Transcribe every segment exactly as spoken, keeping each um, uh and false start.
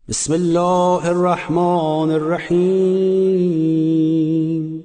بسم الله الرحمن الرحیم.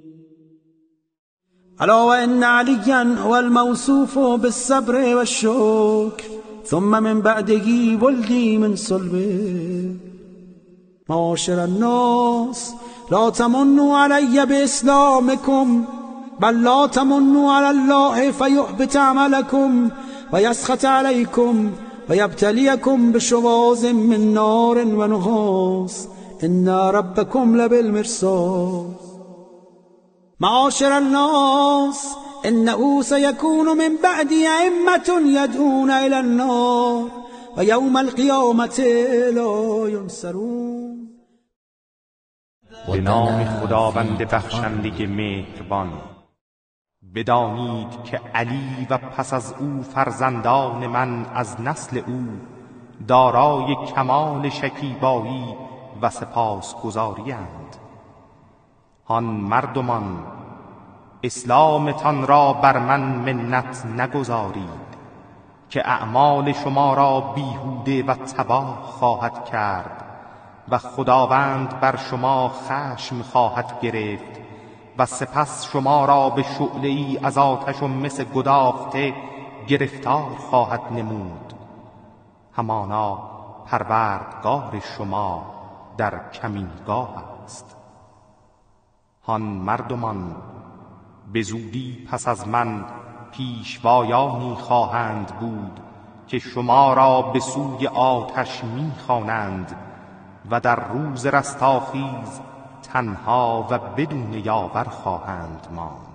الا وان علیا هو الموصوف بالصبر والشکر ثم من بعده ولدی من صلبه. معاشر الناس لا تمنوا علی باسلامکم بل لا تمنوا علی الله فیحبط عملکم ویسخط علیکم ويبتليكم بشواظ من نار ونحاس إن ربكم لبالمرصاد. معاشر الناس إنه سيكون من بعد أئمة يدعون إلى النار ويوم القيامة لا ينصرون. به نام خداوند بخشنده مهربان. بدانید که علی و پس از او فرزندان من از نسل او دارای کمال شکیبایی و سپاسگزاری اند. آن مردمان اسلامتان را بر من منت نگذارید که اعمال شما را بیهوده و تباه خواهد کرد و خداوند بر شما خشم خواهد گرفت و سپس شما را به شعله‌ای از آتش و مس گداخته گرفتار خواهد نمود. همانا پروردگار شما در کمینگاه است. آن مردمان به زودی پس از من پیشوایانی خواهند بود که شما را به سوی آتش می‌خوانند و در روز رستاخیز تنها و بدون یاور خواهند ماند.